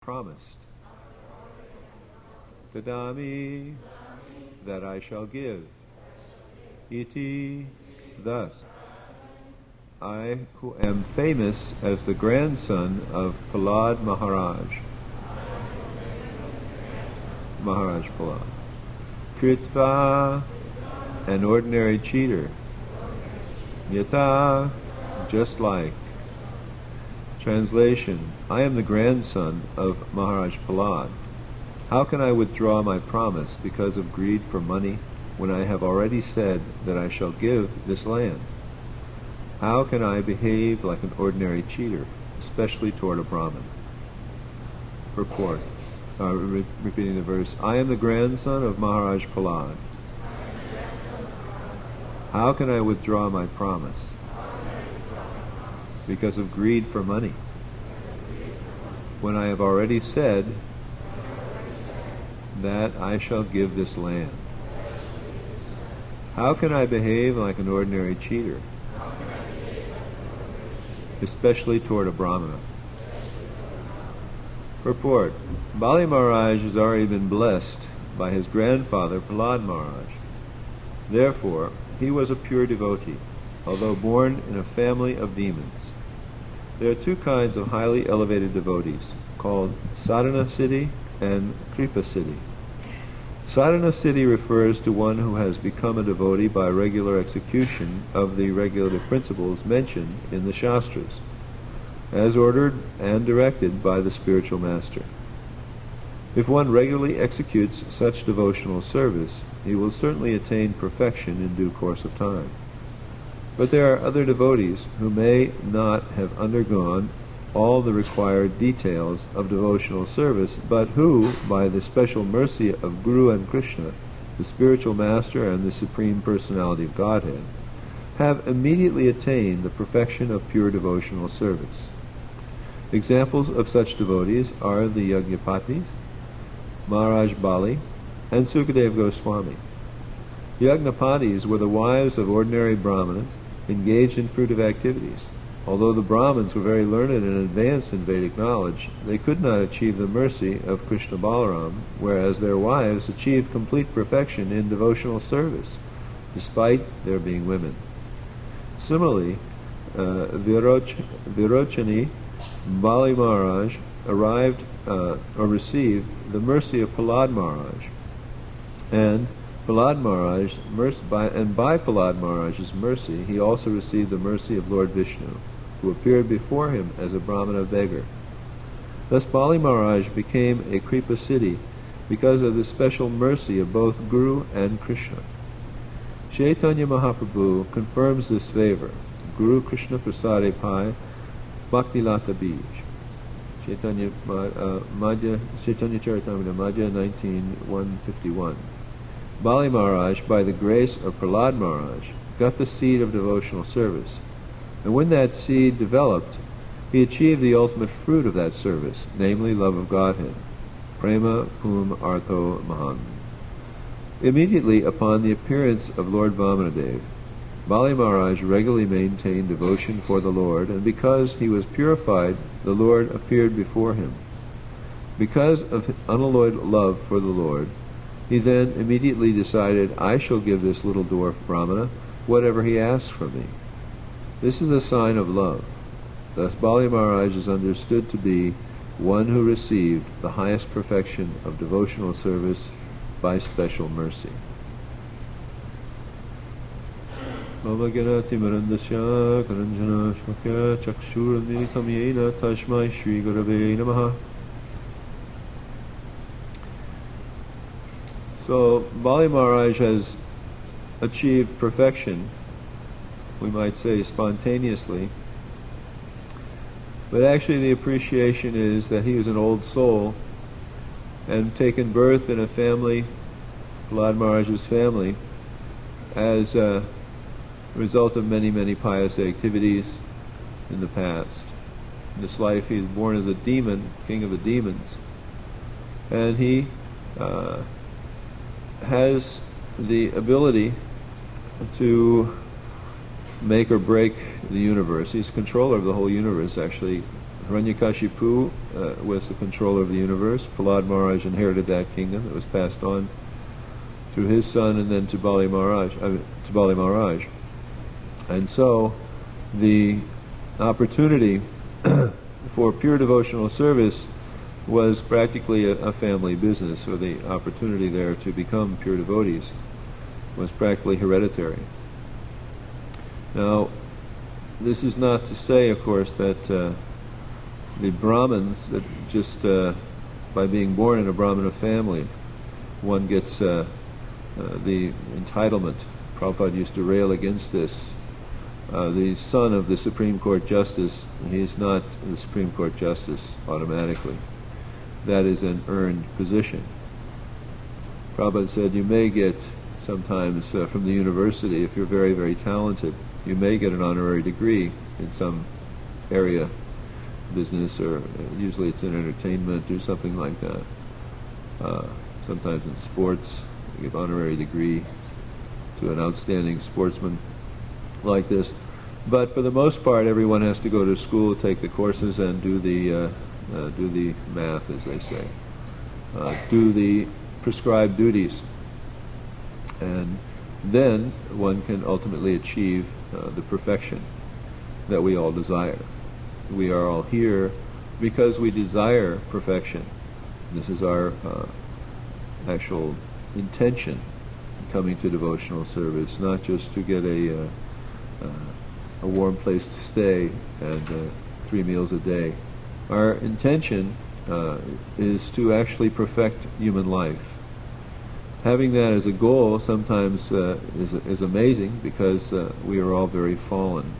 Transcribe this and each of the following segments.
promised. Dadami, that I shall give. Iti, thus. I, who am famous as the grandson of Prahlad Maharaj. Maharaj Prahlad. Kritva, an ordinary cheater. Yata, just like. Translation: I am the grandson of Maharaj Prahlad. How can I withdraw my promise because of greed for money when I have already said that I shall give this land? How can I behave like an ordinary cheater, especially toward a Brahmin? Purport. Repeating the verse. I am the grandson of Maharaj Prahlad. How can I withdraw my promise? Because of greed for money, when I have already said that I shall give this land. How can I behave like an ordinary cheater, especially toward a Brahmana? Purport. Bali Maharaj has already been blessed by his grandfather Prahlad Maharaj. Therefore, he was a pure devotee, although born in a family of demons. There are two kinds of highly elevated devotees, called Sadhana Siddhi and Kripa Siddhi. Sadhana Siddhi refers to one who has become a devotee by regular execution of the regulative principles mentioned in the Shastras, as ordered and directed by the spiritual master. If one regularly executes such devotional service, he will certainly attain perfection in due course of time. But there are other devotees who may not have undergone all the required details of devotional service, but who, by the special mercy of Guru and Krishna, the spiritual master and the Supreme Personality of Godhead, have immediately attained the perfection of pure devotional service. Examples of such devotees are the Yajnapatis, Maharaj Bali, and Sukadeva Goswami. The Yajnapatis were the wives of ordinary Brahmanas engaged in fruitive activities. Although the Brahmins were very learned and advanced in Vedic knowledge, they could not achieve the mercy of Krishna Balaram, whereas their wives achieved complete perfection in devotional service, despite their being women. Similarly, Virochani Bali Maharaj received the mercy of Prahlad Maharaj, and by Prahlad Maharaj's mercy, he also received the mercy of Lord Vishnu, who appeared before him as a Brahmana beggar. Thus Bali Maharaj became a Kripa Siddhi because of the special mercy of both Guru and Krishna. Chaitanya Mahaprabhu confirms this favor. Guru Krishna Prasade Pai Bhakti Lata Bij. Chaitanya Charitamrita Madhya 19:151. Bali Maharaj, by the grace of Prahlad Maharaj, got the seed of devotional service. And when that seed developed, he achieved the ultimate fruit of that service, namely love of Godhead. Prema Pum Artho Mahan. Immediately upon the appearance of Lord Vamanadev, Bali Maharaj regularly maintained devotion for the Lord, and because he was purified, the Lord appeared before him. Because of unalloyed love for the Lord, he then immediately decided, I shall give this little dwarf Brahmana whatever he asks from me. This is a sign of love. Thus Bali Maharaj is understood to be one who received the highest perfection of devotional service by special mercy. Mama Ganati Marandasya Karanjana Shmakya Chakshuranitam Yena Tashmai Shri Gurave Namaha. So Bali Maharaj has achieved perfection, we might say spontaneously, but actually the appreciation is that he was an old soul and taken birth in a family, Prahlad Maharaj's family, as a result of many, many pious activities in the past. In this life he was born as a demon, king of the demons, and he has the ability to make or break the universe. He's controller of the whole universe, actually, Hiranyakashipu was the controller of the universe. Prahlad Maharaj inherited that kingdom. It was passed on to his son and then to Bali Maharaj. And so the opportunity for pure devotional service was practically a family business, or the opportunity there to become pure devotees was practically hereditary. Now, this is not to say, of course, that the Brahmins, that just by being born in a Brahmana family, one gets the entitlement. Prabhupada used to rail against this. The son of the Supreme Court Justice, he is not the Supreme Court Justice automatically. That is an earned position. Prabhupada said you may get sometimes from the university, if you're very, very talented, you may get an honorary degree in some area, business, or usually it's in entertainment or something like that. Sometimes in sports, you give honorary degree to an outstanding sportsman like this. But for the most part, everyone has to go to school, take the courses, and do the math, as they say, do the prescribed duties, and then one can ultimately achieve the perfection that we all desire. We are all here because we desire perfection. This is our actual intention in coming to devotional service, not just to get a warm place to stay and 3 meals a day. Our intention is to actually perfect human life. Having that as a goal sometimes is amazing, because we are all very fallen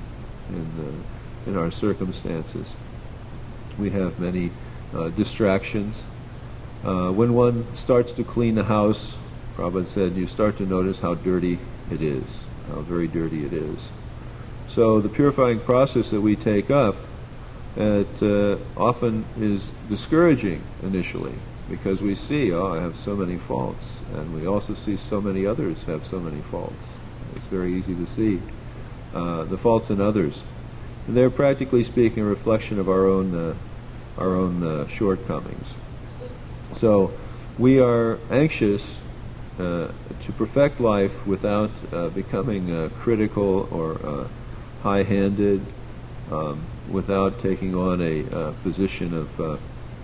in our circumstances. We have many distractions. When one starts to clean the house, Prabhupada said, you start to notice how dirty it is, how very dirty it is. So the purifying process that we take up, it often is discouraging initially, because we see, I have so many faults, and we also see so many others have so many faults. It's very easy to see the faults in others. And they're, practically speaking, a reflection of our own shortcomings. So we are anxious to perfect life without becoming critical or high-handed, without taking on a position of,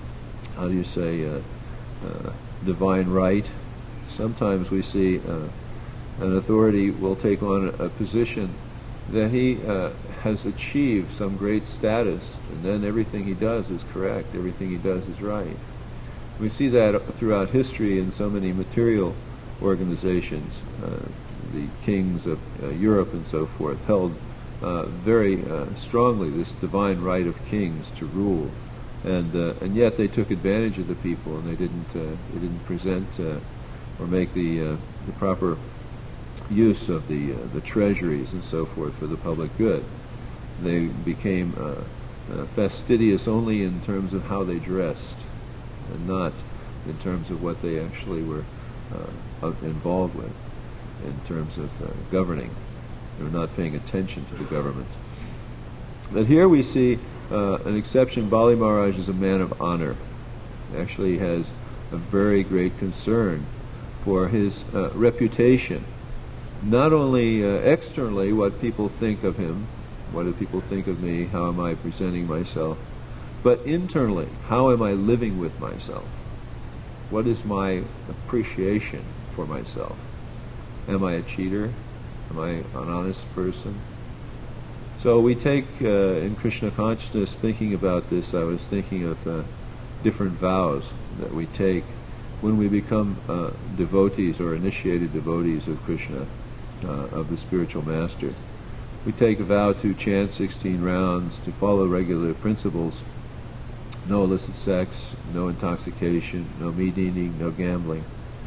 divine right. Sometimes we see an authority will take on a position that he has achieved some great status, and then everything he does is correct, everything he does is right. We see that throughout history in so many material organizations. The kings of Europe and so forth held very strongly this divine right of kings to rule, and yet they took advantage of the people, and they didn't present or make the proper use of the treasuries and so forth for the public good. They became fastidious only in terms of how they dressed, and not in terms of what they actually were involved with in terms of governing. They were not paying attention to the government. But here we see an exception. Bali Maharaj is a man of honor. Actually has a very great concern for his reputation. Not only externally, what people think of him, what do people think of me, how am I presenting myself, but internally, how am I living with myself? What is my appreciation for myself? Am I a cheater? Am I an honest person? So we take, in Krishna consciousness, thinking about this, I was thinking of different vows that we take when we become devotees or initiated devotees of Krishna, of the spiritual master. We take a vow to chant 16 rounds, to follow regular principles, no illicit sex, no intoxication, no meat eating, no gambling.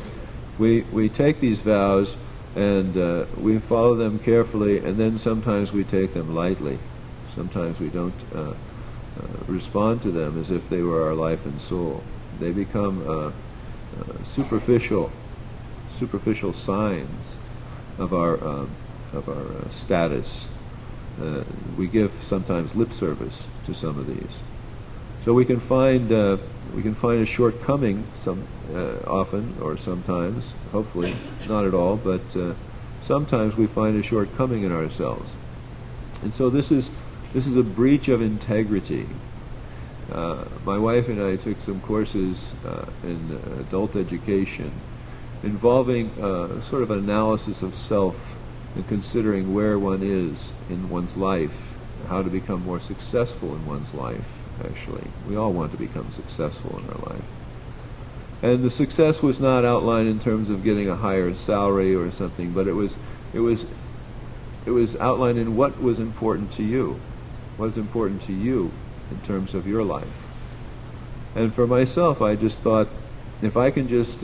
We take these vows and we follow them carefully, and then sometimes we take them lightly. Sometimes we don't respond to them as if they were our life and soul. They become superficial signs of our status. We give sometimes lip service to some of these. So we can find a shortcoming often, or sometimes, hopefully not at all, but sometimes we find a shortcoming in ourselves, and so this is a breach of integrity. My wife and I took some courses in adult education involving sort of analysis of self and considering where one is in one's life, how to become more successful in one's life. Actually, we all want to become successful in our life. And the success was not outlined in terms of getting a higher salary or something, but it was outlined in what was important to you. What is important to you in terms of your life. And for myself, I just thought, if I can just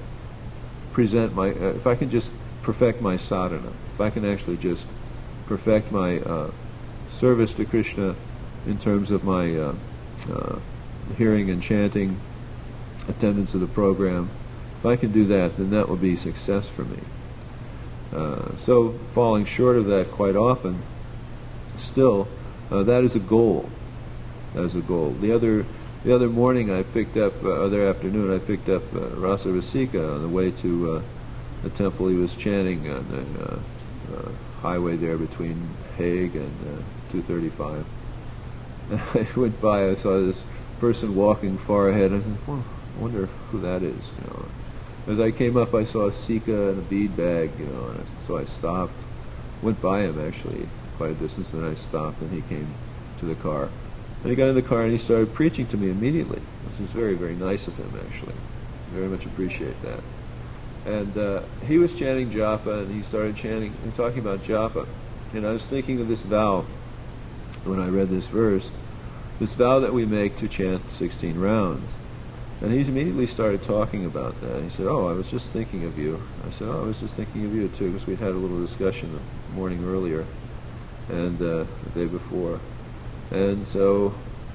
if I can just perfect my sadhana, if I can actually just perfect my service to Krishna in terms of my hearing and chanting, attendance of the program, if I can do that, then that will be success for me. So falling short of that quite often, still, that is a goal. That is a goal. The other morning I picked up, other afternoon I picked up Rasa Rasika on the way to the temple he was chanting on the highway there between Hague and 235. I went by, I saw this person walking far ahead. I said, well, I wonder who that is. You know. As I came up, I saw a Sika and a bead bag, you know, and so I stopped, went by him actually quite a distance, and then I stopped, and he came to the car. And he got in the car and he started preaching to me immediately. This was very, very nice of him, actually. Very much appreciate that. And he was chanting japa, and he started chanting and talking about japa. And I was thinking of this vow when I read this verse, this vow that we make to chant 16 rounds. And he immediately started talking about that. He said, oh, I was just thinking of you. I said, oh, I was just thinking of you too, because we'd had a little discussion the morning earlier and the day before. And so,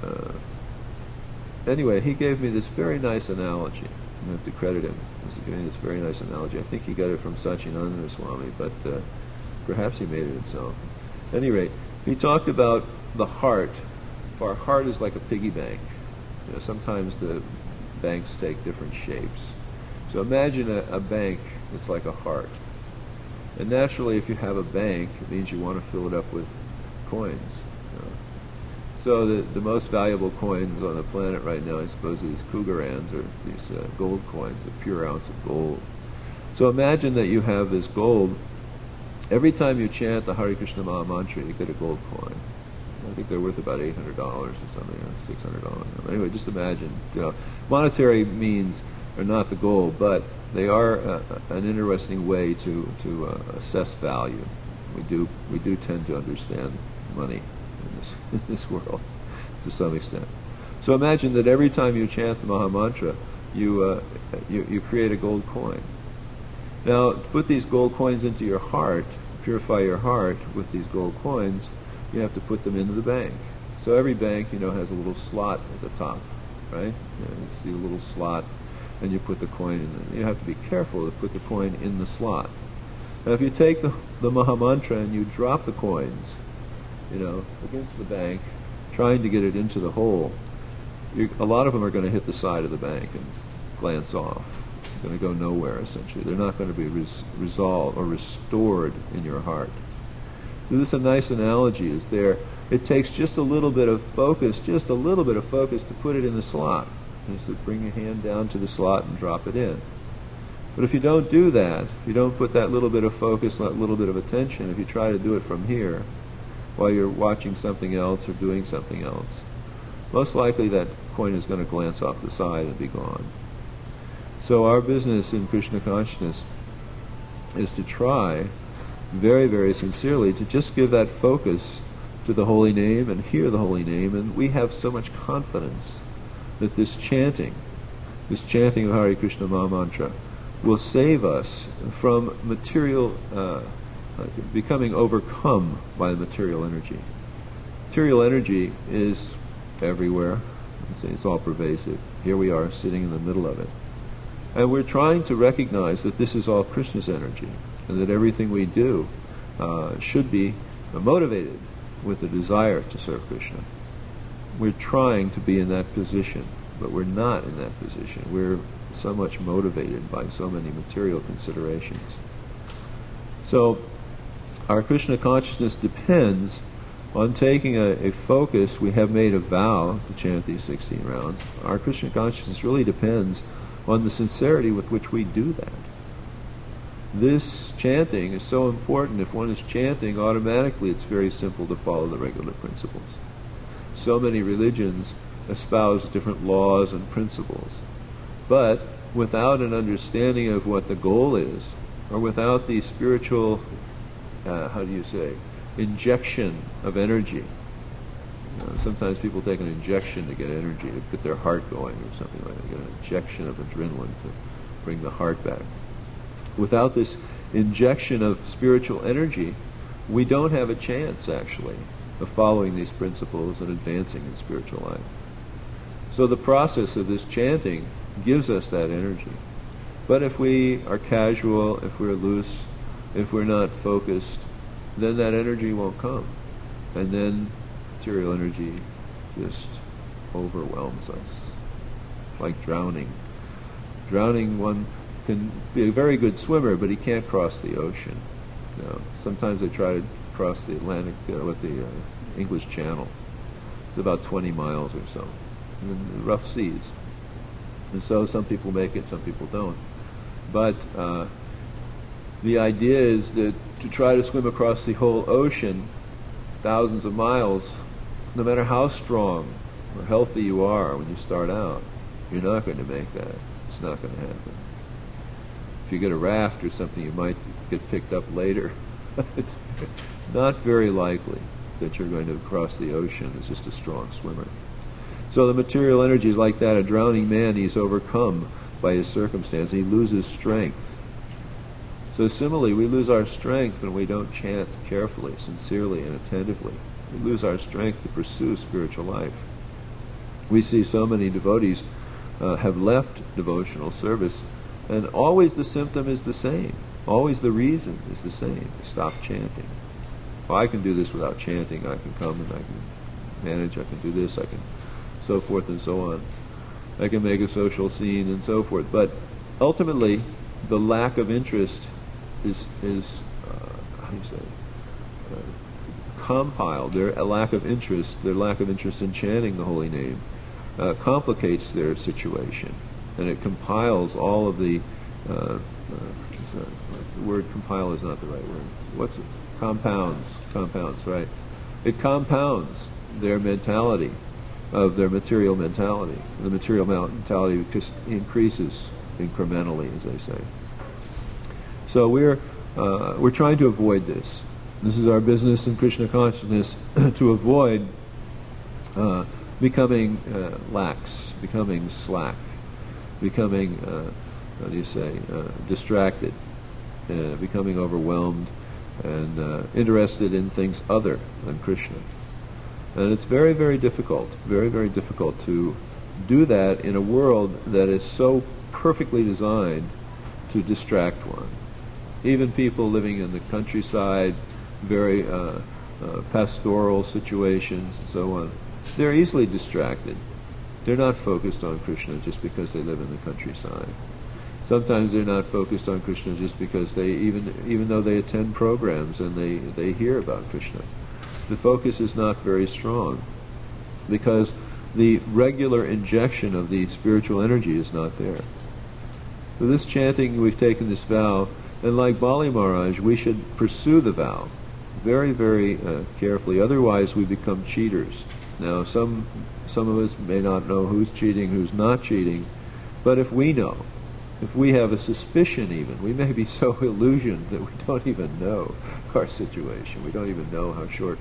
anyway, he gave me this very nice analogy. I have to credit him. He gave me this very nice analogy. I think he got it from Satchidananda Swami, but perhaps he made it himself. At any rate, he talked about the heart. If our heart is like a piggy bank, you know, sometimes the banks take different shapes. So imagine a bank that's like a heart. And naturally, if you have a bank, it means you want to fill it up with coins. You know. So the most valuable coins on the planet right now, I suppose, are these Cougarans, or these gold coins, a pure ounce of gold. So imagine that you have this gold. Every time you chant the Hare Krishna Maha Mantra, you get a gold coin. I think they're worth about $800 or something, or $600. Anyway, just imagine. You know, monetary means are not the goal, but they are an interesting way to assess value. We do tend to understand money in this world to some extent. So imagine that every time you chant the Maha Mantra, you create a gold coin. Now, to put these gold coins into your heart, purify your heart with these gold coins, you have to put them into the bank. So every bank, you know, has a little slot at the top, right? You see a little slot, and you put the coin in. You have to be careful to put the coin in the slot. Now, if you take the Maha Mantra and you drop the coins, you know, against the bank, trying to get it into the hole, a lot of them are going to hit the side of the bank and glance off. They're going to go nowhere, essentially. They're not going to be resolved or restored in your heart. So this, a nice analogy is there. It takes just a little bit of focus, to put it in the slot. Just to bring your hand down to the slot and drop it in. But if you don't do that, if you don't put that little bit of focus, that little bit of attention, if you try to do it from here, while you're watching something else or doing something else, most likely that coin is going to glance off the side and be gone. So our business in Krishna consciousness is to try very, very sincerely to just give that focus to the holy name and hear the holy name, and we have so much confidence that this chanting of Hare Krishna Maha Mantra will save us from material, becoming overcome by the material energy. Material energy is everywhere. It's all pervasive. Here we are sitting in the middle of it. And we're trying to recognize that this is all Krishna's energy, and that everything we do should be motivated with the desire to serve Krishna. we're trying to be in that position, but we're not in that position. We're so much motivated by so many material considerations. So our Krishna consciousness depends on taking a focus. We have made a vow to chant these 16 rounds. Our Krishna consciousness really depends on the sincerity with which we do that. This chanting is so important. If one is chanting, automatically it's very simple to follow the regular principles. So many religions espouse different laws and principles, but without an understanding of what the goal is, or without the spiritual, injection of energy. Sometimes people take an injection to get energy, to get their heart going or something like that. They get an injection of adrenaline to bring the heart back. Without this injection of spiritual energy, we don't have a chance, actually, of following these principles and advancing in spiritual life. So the process of this chanting gives us that energy. But if we are casual, if we're loose, if we're not focused, then that energy won't come. And then material energy just overwhelms us, like drowning. Drowning, one can be a very good swimmer, but he can't cross the ocean. Sometimes they try to cross the Atlantic with the English Channel. It's about 20 miles or so, in rough seas. And so some people make it, some people don't. But the idea is that to try to swim across the whole ocean, thousands of miles, no matter how strong or healthy you are when you start out, you're not going to make that. It's not going to happen. If you get a raft or something, you might get picked up later. It's not very likely that you're going to cross the ocean as just a strong swimmer. So the material energy is like that. A drowning man, he's overcome by his circumstance. He loses strength. So similarly, we lose our strength when we don't chant carefully, sincerely, and attentively. We lose our strength to pursue spiritual life. We see so many devotees have left devotional service, and always the symptom is the same. Always the reason is the same. Stop chanting. Well, I can do this without chanting. I can come and I can manage. I can do this. I can so forth and so on. I can make a social scene and so forth. But ultimately, the lack of interest is compiled. Their lack of interest in chanting the holy name complicates their situation, and it compiles all of the word compile is not the right word. What's it? Compounds, right? It compounds their mentality, of their material mentality. The material mentality just increases incrementally, as they say. So we're trying to avoid this. This is our business in Krishna consciousness, to avoid becoming lax, becoming slack, becoming distracted, becoming overwhelmed and interested in things other than Krishna. And it's very, very difficult to do that in a world that is so perfectly designed to distract one. Even people living in the countryside, very pastoral situations and so on, they're easily distracted. They're not focused on Krishna just because they live in the countryside. Sometimes they're not focused on Krishna just because they, even though they attend programs and they hear about Krishna, the focus is not very strong because the regular injection of the spiritual energy is not there. So this chanting, we've taken this vow, and like Bali Maharaj, we should pursue the vow very, very carefully. Otherwise, we become cheaters. Now, some of us may not know who's cheating, who's not cheating, but if we know, if we have a suspicion even, we may be so illusioned that we don't even know our situation. We don't even know how short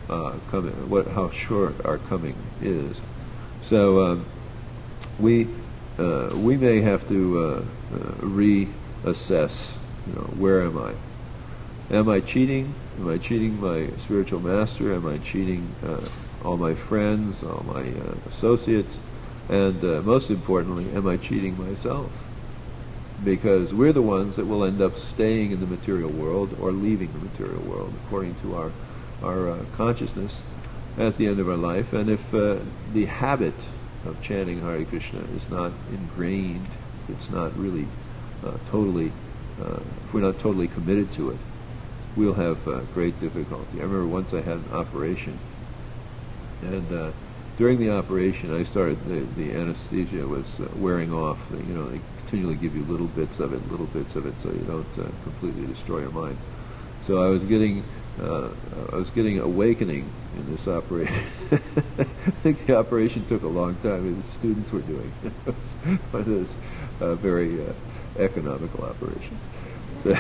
our coming is. So we may have to reassess. Where am I? Am I cheating? Am I cheating my spiritual master? Am I cheating all my friends, all my associates? And most importantly, am I cheating myself? Because we're the ones that will end up staying in the material world or leaving the material world according to our consciousness. at the end of our life. And if the habit of chanting Hare Krishna is not ingrained, if it's not really totally, if we're not totally committed to it, we'll have great difficulty. I remember once I had an operation, and during the operation, I started, the anesthesia was wearing off. They continually give you little bits of it, so you don't completely destroy your mind. So I was getting awakening in this operation. I think the operation took a long time, as the students were doing. It was one of those very economical operations. So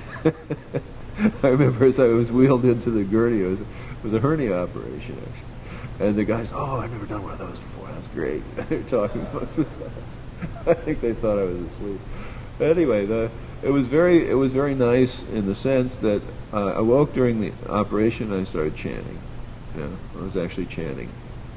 I remember as I was wheeled into the gurney, it was a hernia operation, actually. And the guys, oh, I've never done one of those before. That's great. They're talking about this. I think they thought I was asleep. Anyway, it was very nice in the sense that I awoke during the operation and I started chanting. I was actually chanting,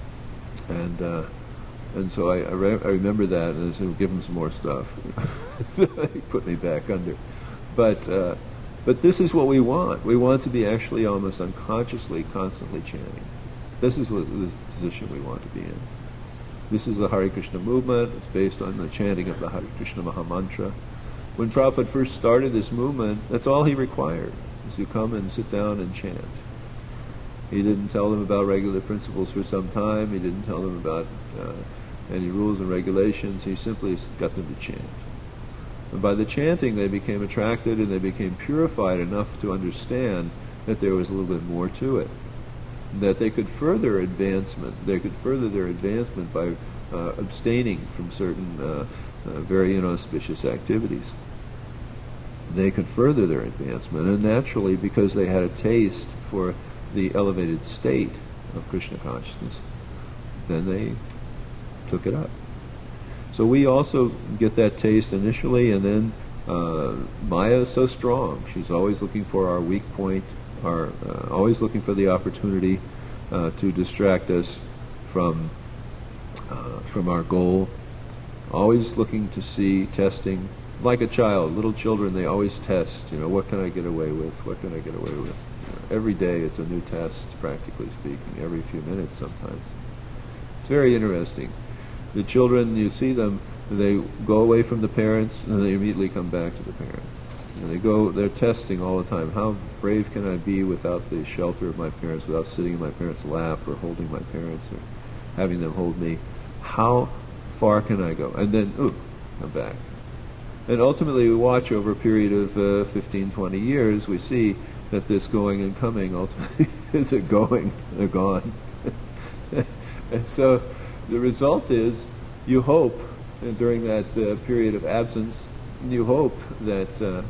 and so I remember that, and I said, give him some more stuff. So he put me back under, but this is what we want. We want to be actually almost unconsciously, constantly chanting. This is the position we want to be in. This is the Hare Krishna movement. It's based on the chanting of the Hare Krishna Mahamantra. When Prabhupada first started this movement, that's all he required, is to come and sit down and chant. He didn't tell them about regular principles for some time. He didn't tell them about any rules and regulations. He simply got them to chant. And by the chanting, they became attracted and they became purified enough to understand that there was a little bit more to it, that they could further advancement. They could further their advancement by abstaining from certain very inauspicious activities. They could further their advancement, and naturally, because they had a taste for the elevated state of Krishna consciousness, then they took it up. So we also get that taste initially, and then Maya is so strong. She's always looking for our weak point, always looking for the opportunity to distract us from our goal, always looking to see, testing. Like a child, little children, they always test, what can I get away with, what can I get away with. Every day it's a new test, practically speaking, every few minutes sometimes. It's very interesting. The children, you see them, they go away from the parents, and they immediately come back to the parents. And they're testing all the time. How brave can I be without the shelter of my parents, without sitting in my parents' lap or holding my parents or having them hold me? How far can I go? And then, I'm back. And ultimately, we watch over a period of 15, 20 years, we see that this going and coming ultimately is a going, they're gone. And so the result is, you hope, during that period of absence, you hope that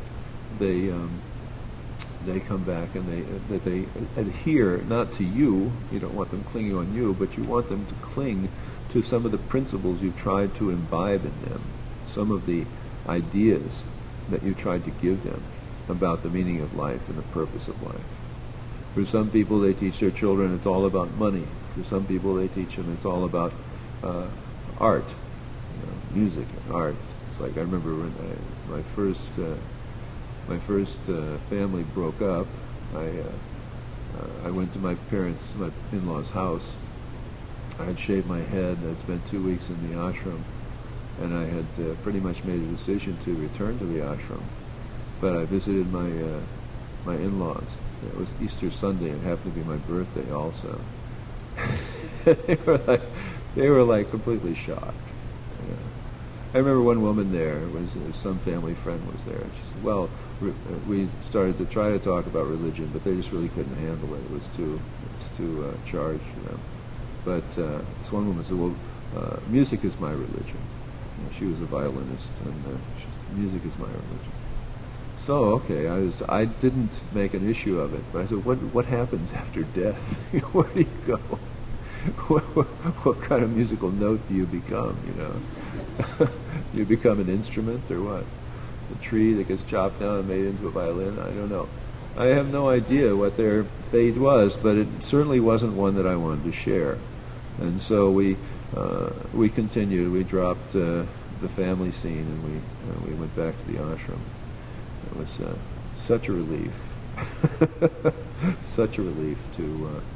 they come back and that they adhere not to you. You don't want them clinging on you, but you want them to cling to some of the principles you've tried to imbibe in them, some of the ideas that you tried to give them about the meaning of life and the purpose of life. For some people, they teach their children it's all about money. For some people, they teach them it's all about art, music and art. It's like I remember when my first family broke up. I went to my in-laws' house. I had shaved my head. I'd spent 2 weeks in the ashram, and I had pretty much made a decision to return to the ashram. But I visited my in-laws. It was Easter Sunday, and it happened to be my birthday also. They were like completely shocked. I remember one woman there, some family friend was there, and she said, well, we started to try to talk about religion, but they just really couldn't handle it. It was too charged for them. But this one woman said, well, music is my religion. She was a violinist, and music is my religion. So, okay, I didn't make an issue of it, but I said, what happens after death? Where do you go? What kind of musical note do you become, You become an instrument or what? A tree that gets chopped down and made into a violin? I don't know. I have no idea what their fate was, but it certainly wasn't one that I wanted to share. And so we continued. We dropped the family scene, and we went back to the ashram. It was such a relief, such a relief to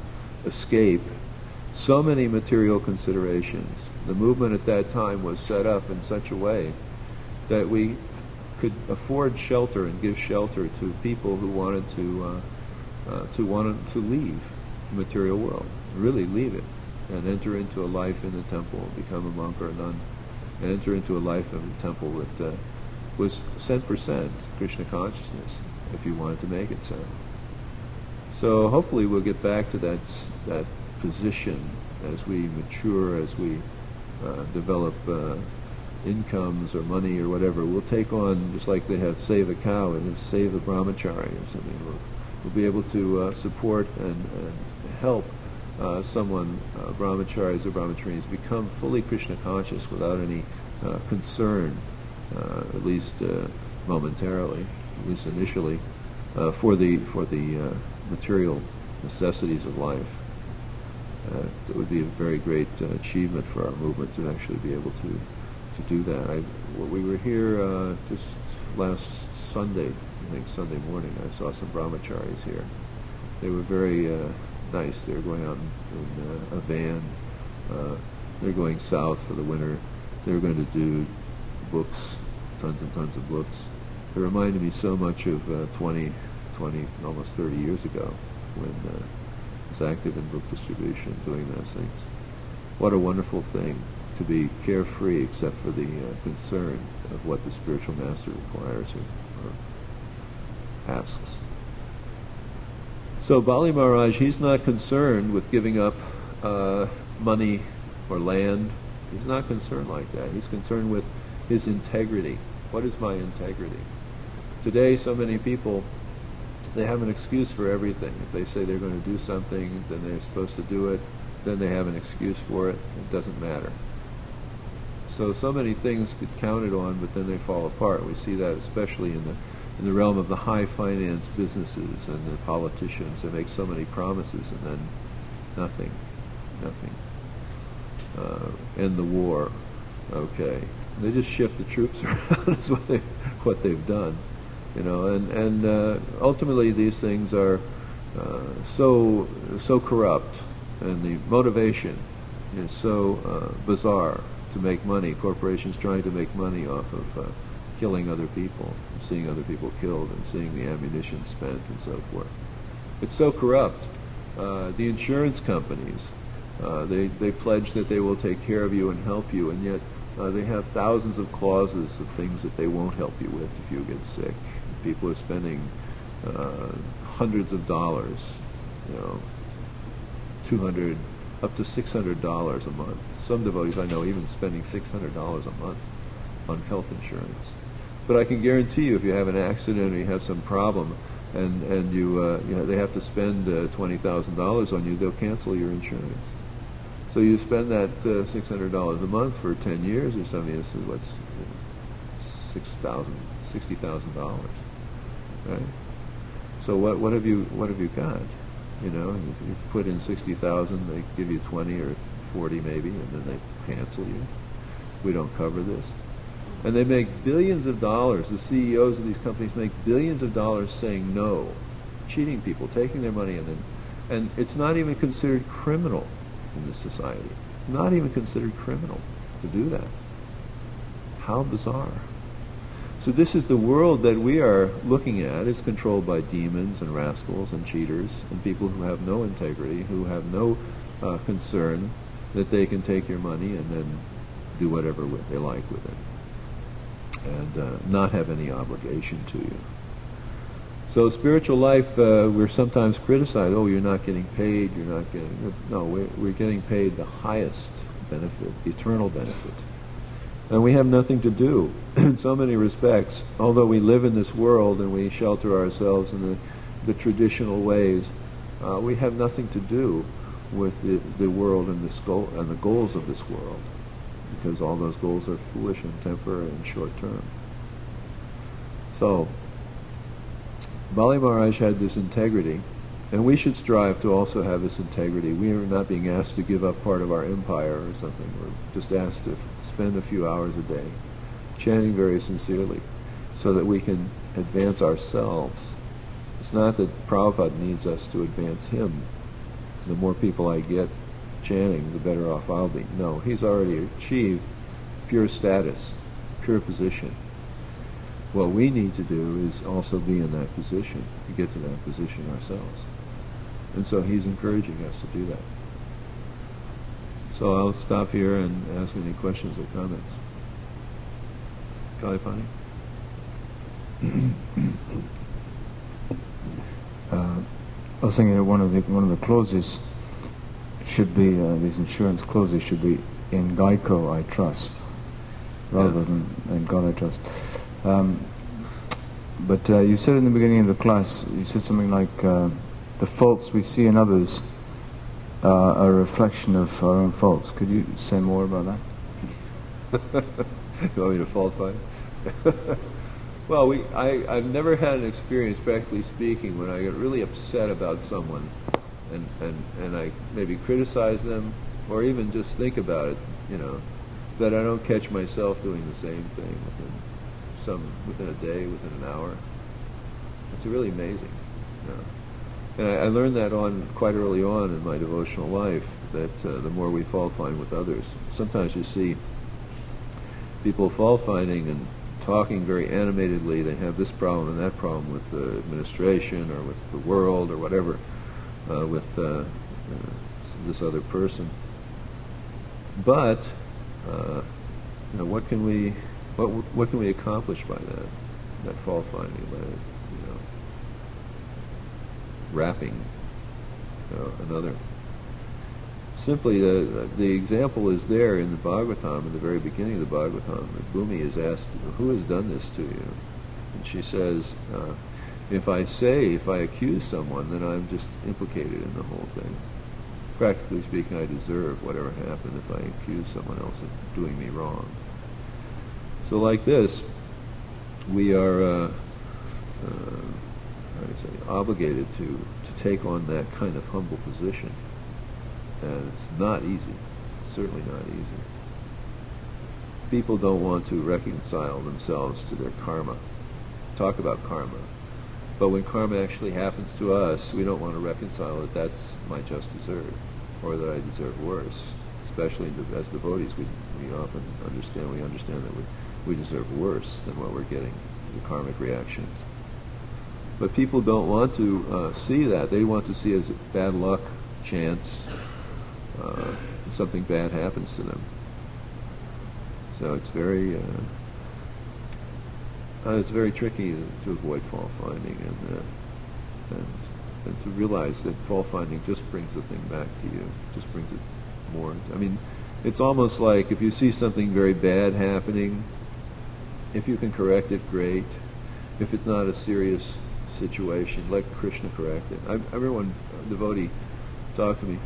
escape so many material considerations. The movement at that time was set up in such a way that we could afford shelter and give shelter to people who wanted to leave the material world, really leave it, and enter into a life in the temple, become a monk or a nun, and enter into a life in the temple that was 100% Krishna consciousness, if you wanted to make it so. So hopefully we'll get back to that position as we mature, as we develop incomes or money or whatever. We'll take on, just like they have Save a Cow and Save the Brahmacharis. I mean, we'll be able to support and help someone, brahmacharis or brahmacharis, become fully Krishna conscious without any concern, at least momentarily, at least initially, for the material necessities of life. It would be a very great achievement for our movement to actually be able to do that. We were here just last Sunday, I think Sunday morning. I saw some brahmacharis here. They were very nice. They were going out in a van. They're going south for the winter. They were going to do books, tons and tons of books. It reminded me so much of 20, almost 30 years ago when I was active in book distribution, doing those things. What a wonderful thing to be carefree except for the concern of what the spiritual master requires or asks. So Bali Maharaj, he's not concerned with giving up money or land. He's not concerned like that. He's concerned with his integrity. What is my integrity? Today, so many people, they have an excuse for everything. If they say they're going to do something, then they're supposed to do it, then they have an excuse for it. It doesn't matter. So many things get counted on, but then they fall apart. We see that especially in the realm of the high finance businesses and the politicians. They make so many promises and then nothing. End the war. Okay. They just shift the troops around. That's what they've done. You know, and ultimately these things are so corrupt, and the motivation is so bizarre to make money. Corporations trying to make money off of killing other people, seeing other people killed, and seeing the ammunition spent, and so forth. It's so corrupt. The insurance companies, they pledge that they will take care of you and help you, and yet they have thousands of clauses of things that they won't help you with if you get sick. People are spending hundreds of dollars, $200 up to $600 a month. Some devotees I know even spending $600 a month on health insurance. But I can guarantee you, if you have an accident or you have some problem, and they have to spend $20,000 on you, they'll cancel your insurance. So you spend that $600 a month for 10 years or something. This is what's $60,000, right? So what have you got? You know, you've put in 60,000, they give you 20 or 40 maybe, and then they cancel you. We don't cover this. And they make billions of dollars. The CEOs of these companies make billions of dollars saying no, cheating people, taking their money, and it's not even considered criminal in this society. It's not even considered criminal to do that. How bizarre. So this is the world that we are looking at. It's controlled by demons and rascals and cheaters and people who have no integrity, who have no concern that they can take your money and then do whatever they like with it, and not have any obligation to you. So spiritual life, we're sometimes criticized, oh, you're not getting paid, you're not getting... No, we're getting paid the highest benefit, eternal benefit. And we have nothing to do in so many respects. Although we live in this world and we shelter ourselves in the traditional ways, we have nothing to do with the world and the goals of this world, because all those goals are foolish and temporary and short-term. So, Bali Maharaj had this integrity, and we should strive to also have this integrity. We are not being asked to give up part of our empire or something. We're just asked to spend a few hours a day chanting very sincerely so that we can advance ourselves. It's not that Prabhupada needs us to advance him. the more people I get chanting, the better off I'll be. No, he's already achieved pure status, pure position. What we need to do is also be in that position, to get to that position ourselves. And so he's encouraging us to do that. So I'll stop here and ask any questions or comments. Kalipani? I was thinking that one of the clauses should be these insurance clauses should be "In Geico I trust," rather than "In God I trust." But you said in the beginning of the class, you said something like the faults we see in others are a reflection of our own faults. Could you say more about that? You want me to fault find? Well, I've never had an experience, practically speaking, when I get really upset about someone and I maybe criticize them or even just think about it, that I don't catch myself doing the same thing within a day, within an hour. It's really amazing. And I learned that quite early on in my devotional life, that the more we fault find with others, sometimes you see people fault finding and talking very animatedly. They have this problem and that problem with the administration or with the world or whatever, with this other person. But what can we accomplish by that fault finding, by wrapping another? Simply, the example is there in the Bhagavatam, in the very beginning of the Bhagavatam. Bhumi is asked, "Who has done this to you?" And she says, if I accuse someone, then I'm just implicated in the whole thing. Practically speaking, I deserve whatever happened if I accuse someone else of doing me wrong. So like this, we are obligated to take on that kind of humble position. And it's not easy. It's certainly not easy. People don't want to reconcile themselves to their karma. Talk about karma. But when karma actually happens to us, we don't want to reconcile that that's my just desert, or that I deserve worse. Especially as devotees, we often understand that we deserve worse than what we're getting, the karmic reactions. But people don't want to see that. They want to see it as bad luck, chance, something bad happens to them. So it's very tricky to avoid fault finding and to realize that fault finding just brings the thing back to you, just brings it more. I mean, it's almost like if you see something very bad happening, if you can correct it, great. If it's not a serious situation, let Krishna correct it. I remember one devotee talked to me.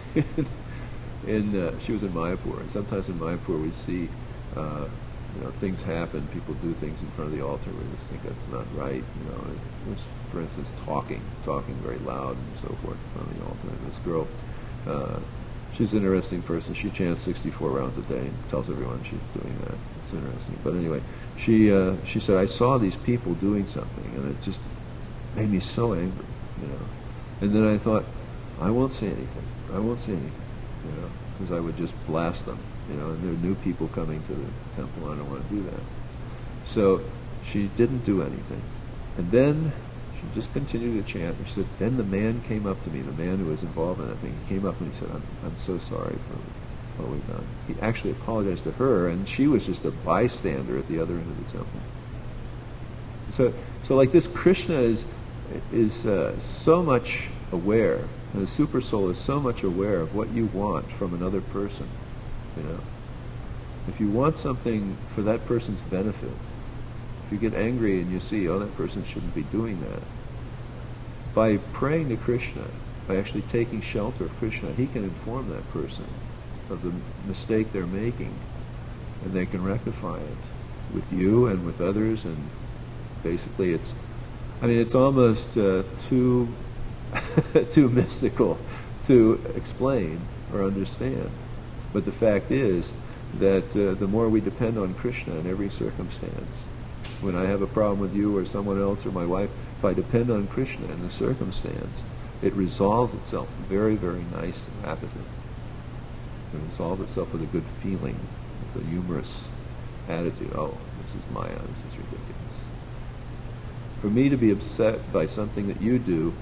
She was in Mayapur, and sometimes in Mayapur we see things happen. People do things in front of the altar. We just think that's not right. It was, for instance, talking very loud and so forth in front of the altar. And this girl, she's an interesting person. She chants 64 rounds a day and tells everyone she's doing that. It's interesting. But anyway, she said, I saw these people doing something, and it just made me so angry. And then I thought, I won't say anything. Because I would just blast them, and there are new people coming to the temple, and I don't want to do that. So she didn't do anything. And then she just continued to chant. And she said, then the man came up to me, the man who was involved in that thing. He came up and he said, I'm so sorry for what we've done. He actually apologized to her, and she was just a bystander at the other end of the temple. So like this, Krishna is so much aware. And the super soul is so much aware of what you want from another person. If you want something for that person's benefit, if you get angry and you see, that person shouldn't be doing that, by praying to Krishna, by actually taking shelter of Krishna, he can inform that person of the mistake they're making, and they can rectify it with you and with others. And basically, it's almost too mystical to explain or understand. But the fact is that the more we depend on Krishna in every circumstance, when I have a problem with you or someone else or my wife, if I depend on Krishna in the circumstance, it resolves itself very, very nice and rapidly. It resolves itself with a good feeling, with a humorous attitude. Oh, this is Maya, this is ridiculous. For me to be upset by something that you do,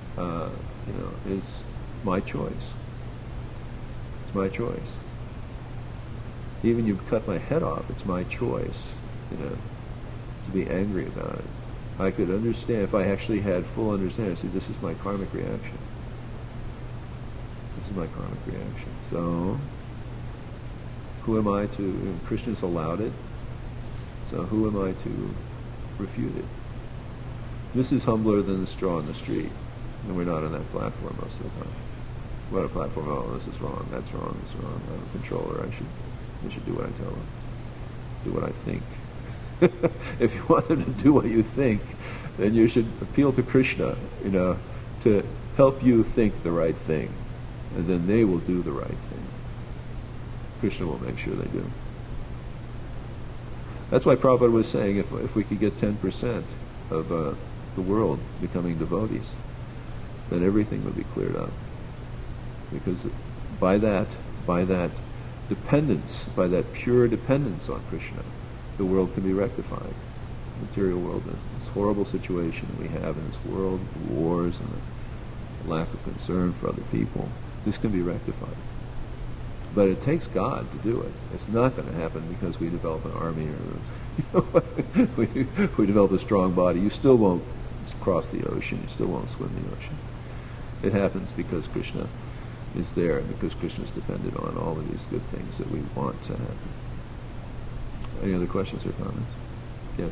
is my choice. It's my choice. Even you cut my head off, it's my choice, to be angry about it. I could understand if I actually had full understanding. I say, this is my karmic reaction. This is my karmic reaction. So, who am I to? Krishna's allowed it. So who am I to refute it? This is humbler than the straw in the street, and we're not on that platform most of the time. What a platform! Oh, this is wrong. That's wrong. This is wrong. I'm a controller. I should do what I tell them. Do what I think. If you want them to do what you think, then you should appeal to Krishna, to help you think the right thing, and then they will do the right thing. Krishna will make sure they do. That's why Prabhupada was saying if we could get 10% of the world becoming devotees, then everything would be cleared up. Because by that dependence, by that pure dependence on Krishna, the world can be rectified. The material world, this horrible situation we have in this world, the wars and the lack of concern for other people, this can be rectified. But it takes God to do it. It's not going to happen because we develop an army or we develop a strong body. You still won't cross the ocean. You still won't swim the ocean. It happens because Krishna is there and because Krishna is dependent on all of these good things that we want to happen. Any other questions or comments? Yes.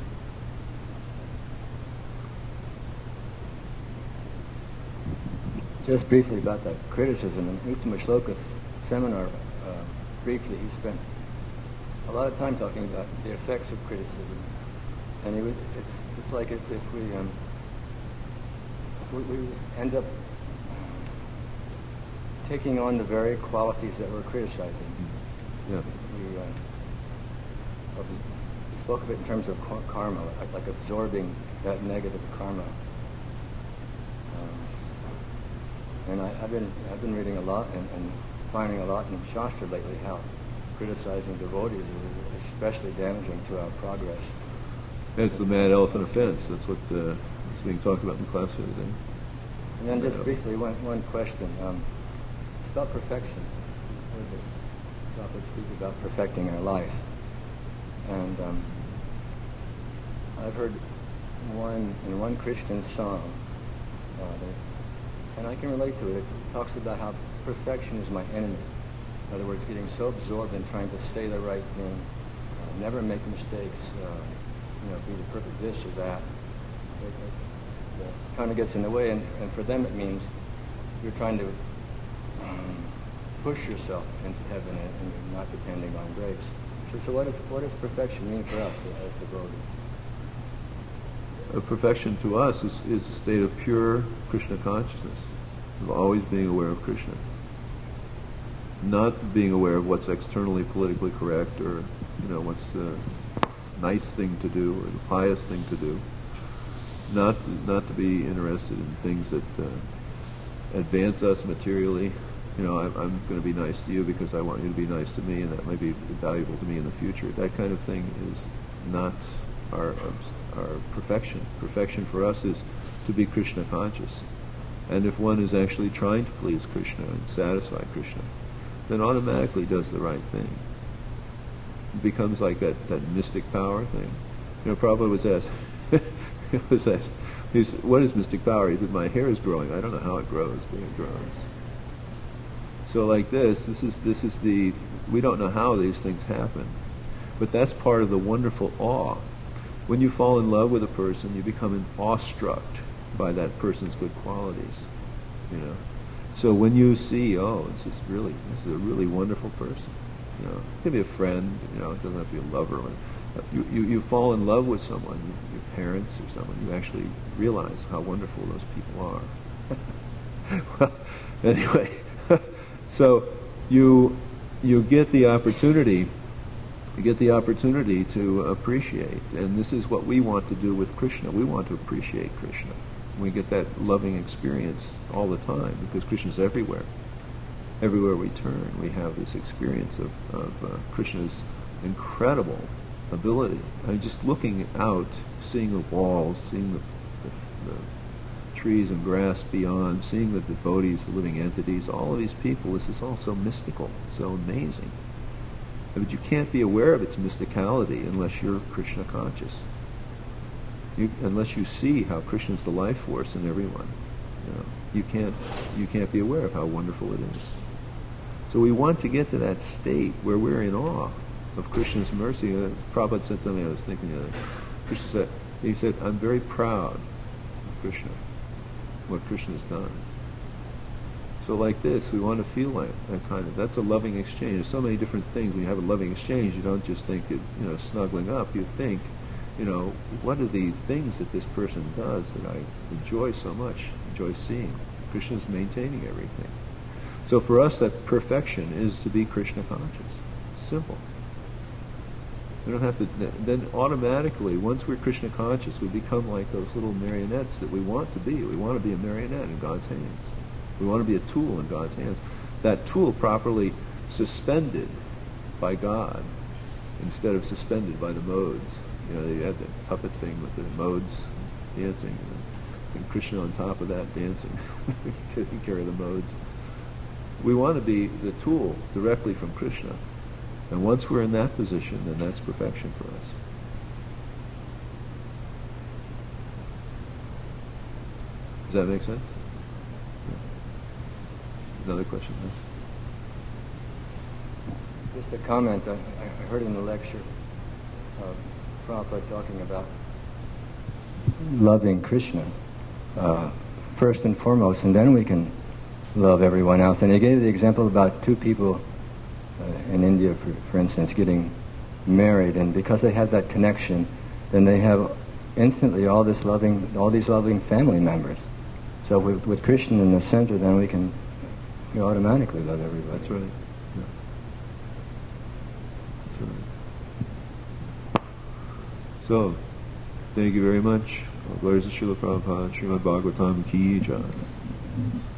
Just briefly about that criticism. In Uttama Shloka's seminar, briefly, he spent a lot of time talking about the effects of criticism. And it's like if we end up taking on the very qualities that we're criticizing. Yeah. We spoke of it in terms of karma, like absorbing that negative karma. And I've been reading a lot and finding a lot in Shastra lately how criticizing devotees is especially damaging to our progress. That's the mad elephant offense. That's what is being talked about in class the other day. And then just briefly, one question. It's about perfection. Prabhupada speak about perfecting our life. And I've heard in one Christian song, and I can relate to it. It talks about how perfection is my enemy. In other words, getting so absorbed in trying to say the right thing, never make mistakes, be the perfect this or that. It kind of gets in the way, and for them it means you're trying to push yourself into heaven and you're not depending on grace. So what does perfection mean for us as devotees? Perfection to us is a state of pure Krishna consciousness, of always being aware of Krishna. Not being aware of what's externally politically correct or, what's the nice thing to do or the pious thing to do. Not to be interested in things that advance us materially. I'm going to be nice to you because I want you to be nice to me, and that might be valuable to me in the future. That kind of thing is not our perfection. Perfection for us is to be Krishna conscious. And if one is actually trying to please Krishna and satisfy Krishna, then automatically does the right thing. It becomes like that mystic power thing. Prabhupada was asked, he said, what is mystic power? He said, my hair is growing. I don't know how it grows, but it grows. So like this is we don't know how these things happen. But that's part of the wonderful awe. When you fall in love with a person, you become awestruck by that person's good qualities. So when you see, this is a really wonderful person. It can be a friend. It doesn't have to be a lover. You fall in love with someone, your parents or someone. You actually realize how wonderful those people are. Well, anyway, so you get the opportunity. You get the opportunity to appreciate, and this is what we want to do with Krishna. We want to appreciate Krishna. We get that loving experience all the time because Krishna's everywhere. Everywhere we turn, we have this experience of Krishna's incredible ability. I mean, just looking out, seeing the walls, seeing the trees and grass beyond, seeing the devotees, the living entities, all of these people, this is all so mystical, so amazing. But you can't be aware of its mysticality unless you're Krishna conscious. Unless you see how Krishna is the life force in everyone, you can't be aware of how wonderful it is. So we want to get to that state where we're in awe of Krishna's mercy. Prabhupada said something I was thinking of. Krishna said, I'm very proud of Krishna, what Krishna has done. So like this, we want to feel like that kind of, that's a loving exchange. There's so many different things. When you have a loving exchange, you don't just think it, snuggling up. You think, what are the things that this person does that I enjoy so much, enjoy seeing? Krishna's maintaining everything. So for us, that perfection is to be Krishna conscious. Simple. We don't have to, then automatically, once we're Krishna conscious, we become like those little marionettes that we want to be. We want to be a marionette in God's hands. We want to be a tool in God's hands. That tool properly suspended by God instead of suspended by the modes. You had the puppet thing with the modes dancing, and Krishna on top of that dancing, taking care of the modes. We want to be the tool directly from Krishna. And once we're in that position, then that's perfection for us. Does that make sense? Yeah. Another question? Just a comment. I heard in the lecture Prabhupada talking about loving Krishna first and foremost, and then we can love everyone else. And he gave the example about two people in India, for instance, getting married, and because they have that connection, then they have instantly all these loving family members. So with Krishna in the center, then we automatically love everybody. That's right. Yeah. That's right. So, thank you very much. Glories to Srila Prabhupada, Srimad Bhagavatam ki jai.